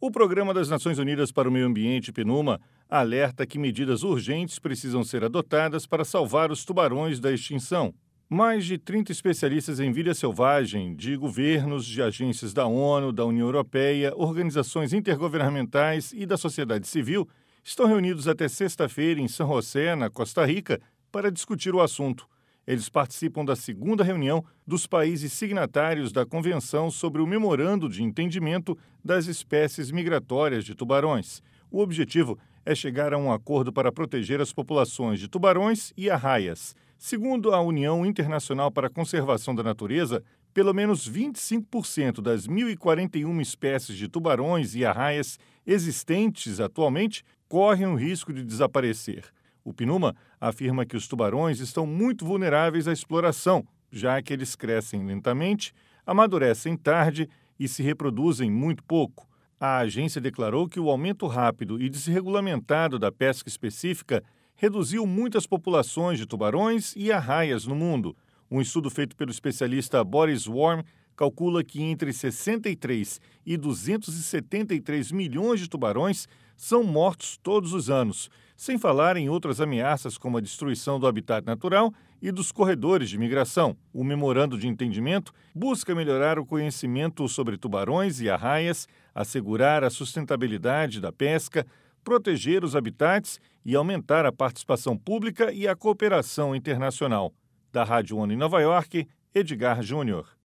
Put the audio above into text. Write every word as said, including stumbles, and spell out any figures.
O Programa das Nações Unidas para o Meio Ambiente, PNUMA, alerta que medidas urgentes precisam ser adotadas para salvar os tubarões da extinção. Mais de trinta especialistas em vida selvagem, de governos, de agências da ONU, da União Europeia, organizações intergovernamentais e da sociedade civil, estão reunidos até sexta-feira em San José, na Costa Rica, para discutir o assunto. Eles participam da segunda reunião dos países signatários da Convenção sobre o Memorando de Entendimento das Espécies Migratórias de Tubarões. O objetivo é chegar a um acordo para proteger as populações de tubarões e arraias. Segundo a União Internacional para a Conservação da Natureza, pelo menos vinte e cinco por cento das mil e quarenta e uma espécies de tubarões e arraias existentes atualmente correm o risco de desaparecer. O PNUMA afirma que os tubarões estão muito vulneráveis à exploração, já que eles crescem lentamente, amadurecem tarde e se reproduzem muito pouco. A agência declarou que o aumento rápido e desregulamentado da pesca específica reduziu muitas populações de tubarões e arraias no mundo. Um estudo feito pelo especialista Boris Worm calcula que entre sessenta e três e duzentos e setenta e três milhões de tubarões são mortos todos os anos, sem falar em outras ameaças como a destruição do habitat natural e dos corredores de migração. O Memorando de Entendimento busca melhorar o conhecimento sobre tubarões e arraias, assegurar a sustentabilidade da pesca, proteger os habitats e aumentar a participação pública e a cooperação internacional. Da Rádio ONU em Nova York, Edgar Júnior.